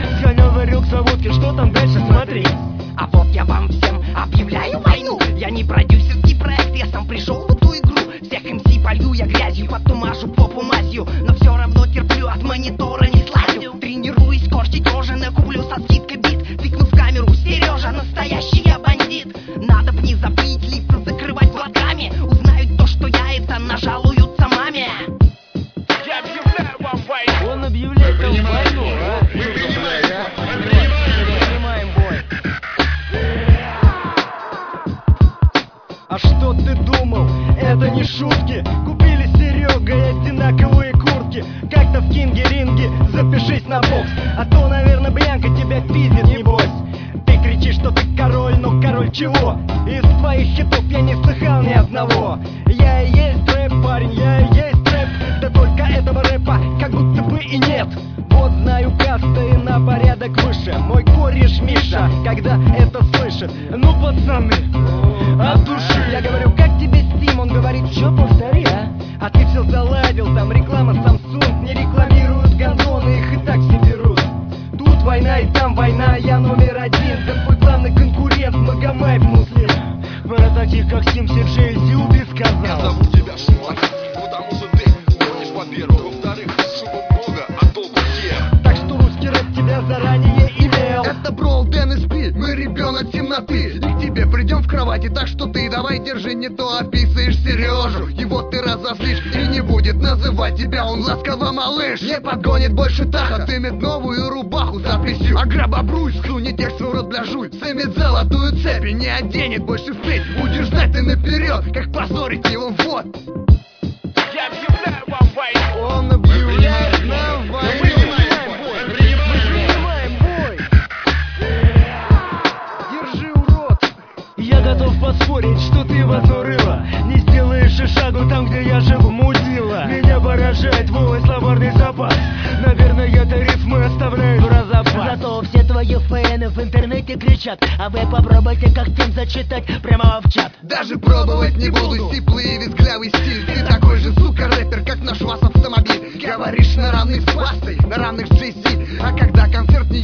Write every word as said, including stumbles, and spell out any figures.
Сгонял варюк водки, что там дальше смотреть? А вот я вам всем объявляю войну. Я не продюсерский проект, я сам пришел в эту игру. Всех эм си полью я грязью, потом мажу попу мазью. Но все равно терплю, от монитора не слазю. Тренируюсь корчить рожи, накуплю со скидкой бит. Тыкну в камеру: Сережа, настоящий я бандит. Надо б не забыть лица закрывать платками. Узнают то, что я это, нажалуются маме. Я объявляю вам войну. Он объявляет там войну, а? Мы принимаем, мы Принимаем бой. А что ты думал? Это не шутки. Купили с Серегой одинаковые куртки. Как-то в Кинге-ринге запишись на бокс. А то, наверное, Бьянка тебя пиздит, небось. Ты кричишь, что ты король, но король чего? Из твоих хитов я не слыхал ни одного. Я и есть рэп, парень, я и есть рэп. Да только этого рэпа как будто бы и нет. Вот знаю касты на порядок выше. Мой кореш Миша, когда это слышит: ну, пацаны, от души. Я говорю: как тебе Steam? Он говорит: чё, повтори, а? А ты все заладил, там реклама Samsung. Не рекламируют гандоны, их и так все берут. Тут война и там война, я номер один. Да твой главный конкурент Магомаев Муслим. Про таких как Steam Сиджей Зюби сказал: я зову тебя Шуман, потому что ты гонишь, во-первых. Во-вторых, шуба бога, а толку хер. Так что русский рэп тебя заранее имел. Это Брол, Дэн и Спи, мы ребенок темноты. И к тебе придем в кровати, так что ты давай держи, не то описываешь Сережу. Его ты разозлишь и не будет называть тебя он ласково малыш. Не подгонит больше Таха, дымит новую рубаху за плесью. А грабобруй, сунет текст в рот для жуй. Сымет золотую цепь и не оденет больше впредь. Будешь знать ты наперед, как позорить его, вот. Я объявляю вам войну. Он объявляет нам Мы войну. принимаем бой. Мы принимаем бой. Принимаем бой. Держи, урод. Я готов поспорить, что ты в одно рыло не сделаешь и шагу там, где я живу, мудила. Меня поражает твой словарный запас. Наверное, это рифмы оставляют про запас. Зато все твои фэны в интернете кричат: а вы попробуйте как тем зачитать прямо в чат. Даже пробовать не буду, сиплый и визглявый стиль. Ты такой же, сука, рэпер, как наш вас автомобиль. Говоришь на равных с Бастой, на равных с Джей Си. А когда концерт в